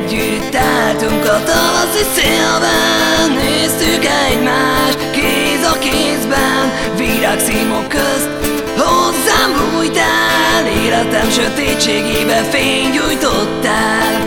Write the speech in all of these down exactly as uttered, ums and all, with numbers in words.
Együtt álltunk a tavaszi szélben, néztük egymást kéz a kézben, virágszívok közt hozzám bújtál, életem sötétségébe fényt gyújtottál.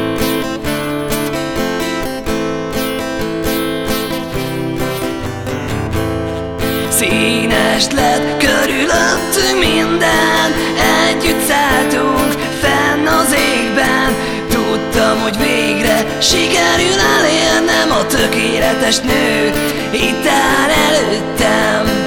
Színes lett körülöttünk minden, együtt szálltunk fenn az égben. Tudtam, hogy végre sikerül elérnem, a tökéletes nő itt áll előttem.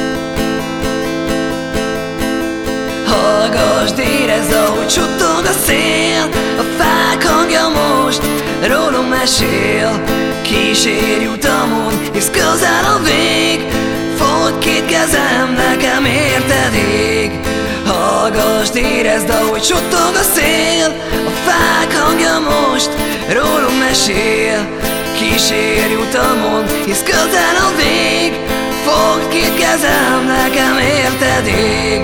Hallgasd, érezd, ahogy suttog a szél, a fák hangja most rólunk mesél. Kísérj utamon, hisz közel a vég, fogd két kezem, nekem érted ég. Hallgasd, érezd, ahogy suttog a szél, a fák hangja most rólunk mesél. Kísérj utamon, hisz közel a vég, fogd két kezem, nekem érted ég.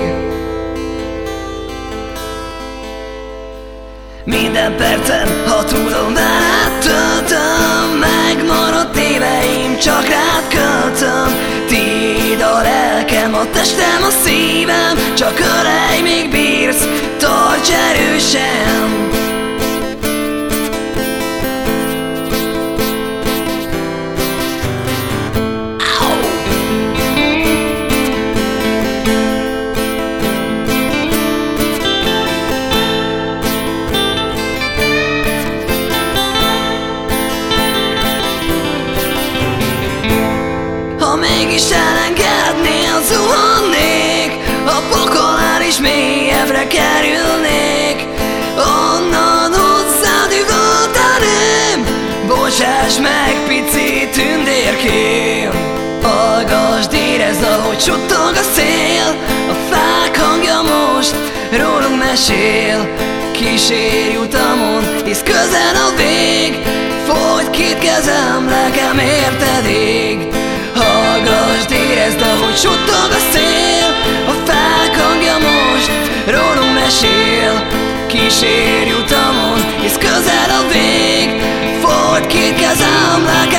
Minden percen, ha tudom, veled töltöm, megmaradt éveim, csak rád költöm. Tiéd a lelkem, a testem, a szívem, csak ölelj, még bírsz, tarts erősen. Ha mégis elengednél, zuhannék, a pokolán is mélyebbre kerülnék. Onnan hozzád üvölt erőm, bocsáss meg, pici tündérkém. Hallgasd, érezd, ahogy suttog a szél, a fák hangja most rólunk mesél. Kísérj utamon, hisz közel a vég, fogd két kezem, nekem érted ég. Hallgasd, érezd, ahogy suttog a szél, a fák hangja most rólunk mesél. Kísérj utamon, hisz közel a vég, fogd két kezem, nekem